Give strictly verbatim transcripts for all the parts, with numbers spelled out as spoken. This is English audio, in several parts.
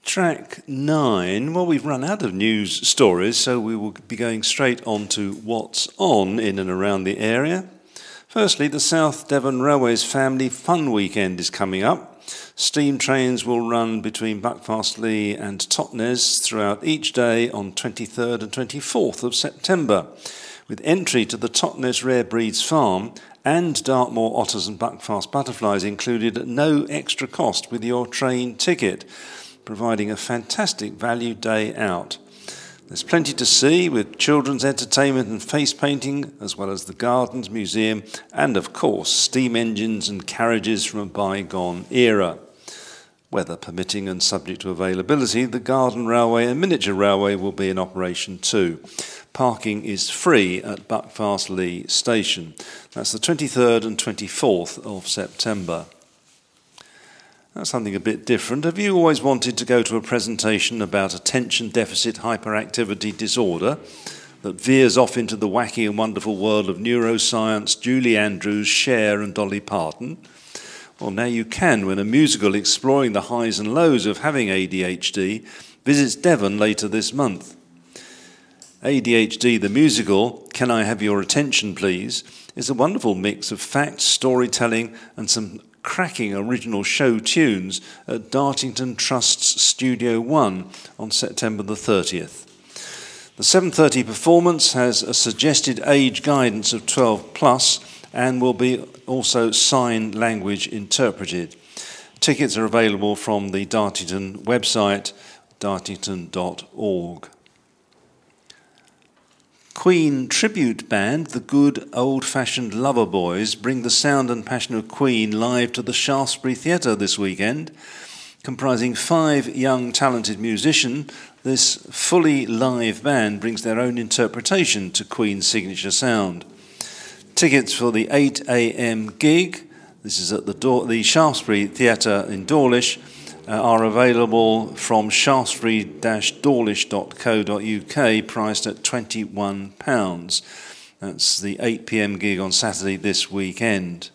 Track nine, well, we've run out of news stories, so we will be going straight on to what's on in and around the area. Firstly, the South Devon Railways Family Fun Weekend is coming up. Steam trains will run between Buckfastleigh and Totnes throughout each day on twenty-third and twenty-fourth of September, with entry to the Totnes Rare Breeds Farm and Dartmoor Otters and Buckfast Butterflies included at no extra cost with your train ticket, providing a fantastic value day out. There's plenty to see with children's entertainment and face painting, as well as the Gardens Museum and, of course, steam engines and carriages from a bygone era. Weather permitting and subject to availability, the Garden Railway and Miniature Railway will be in operation too. Parking is free at Buckfastleigh Station. That's the twenty-third and twenty-fourth of September. That's something a bit different. Have you always wanted to go to a presentation about attention deficit hyperactivity disorder that veers off into the wacky and wonderful world of neuroscience, Julie Andrews, Cher and Dolly Parton? Well, now you can when a musical exploring the highs and lows of having A D H D visits Devon later this month. A D H D, the musical, Can I Have Your Attention Please, is a wonderful mix of facts, storytelling and some cracking original show tunes at Dartington Trust's Studio One on September the thirtieth. The seven thirty performance has a suggested age guidance of twelve plus and will be also sign language interpreted. Tickets are available from the Dartington website, dartington dot org. Queen tribute band, the Good Old-Fashioned Lover Boys, bring the sound and passion of Queen live to the Shaftesbury Theatre this weekend. Comprising five young talented musicians, this fully live band brings their own interpretation to Queen's signature sound. Tickets for the eight a.m. gig, this is at the, Dor- the Shaftesbury Theatre in Dawlish, Uh, are available from shaftesbury dash dawlish dot co dot uk, priced at twenty-one pounds. That's the eight p.m. gig on Saturday this weekend.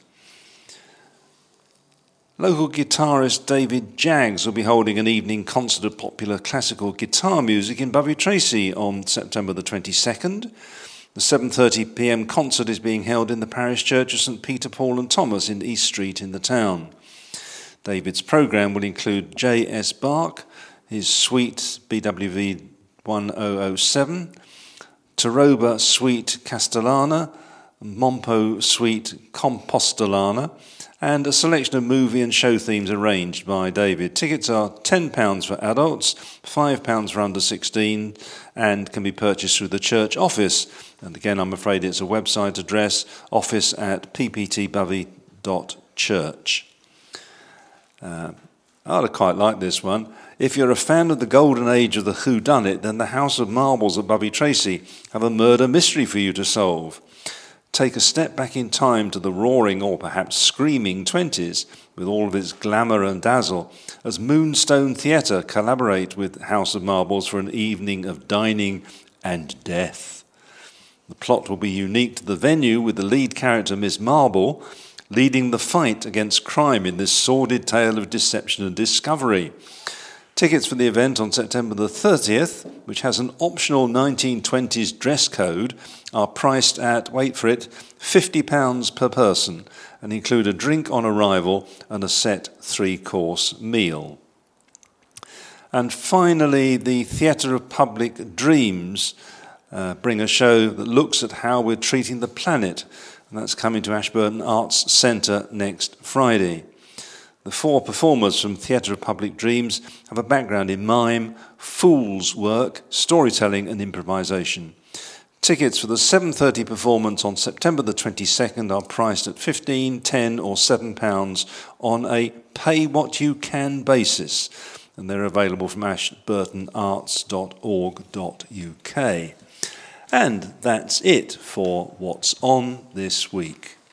Local guitarist David Jaggs will be holding an evening concert of popular classical guitar music in Bovey Tracy on September the twenty-second. The seven thirty p.m. concert is being held in the parish church of St Peter, Paul and Thomas in East Street in the town. David's programme will include J S Bach, his suite B W V one thousand seven, Taroba Suite Castellana, Mompo Suite Compostolana, and a selection of movie and show themes arranged by David. Tickets are ten pounds for adults, five pounds for under sixteen, and can be purchased through the church office. And again, I'm afraid it's a website address, office at p p t bovey dot church. Uh, I'd quite like this one. If you're a fan of the golden age of the whodunit, then the House of Marbles at Bovey Tracy have a murder mystery for you to solve. Take a step back in time to the roaring or perhaps screaming twenties with all of its glamour and dazzle as Moonstone Theatre collaborate with House of Marbles for an evening of dining and death. The plot will be unique to the venue, with the lead character Miss Marble leading the fight against crime in this sordid tale of deception and discovery. Tickets for the event on September the thirtieth, which has an optional nineteen twenties dress code, are priced at, wait for it, fifty pounds per person and include a drink on arrival and a set three-course meal. And finally, the Theatre of Public Dreams uh, bring a show that looks at how we're treating the planet, and that's coming to Ashburton Arts Centre next Friday. The four performers from Theatre of Public Dreams have a background in mime, fool's work, storytelling and improvisation. Tickets for the seven thirty performance on September the twenty-second are priced at fifteen, ten or seven pounds on a pay-what-you-can basis, and they're available from ashburton arts dot org dot uk. And that's it for What's On this week.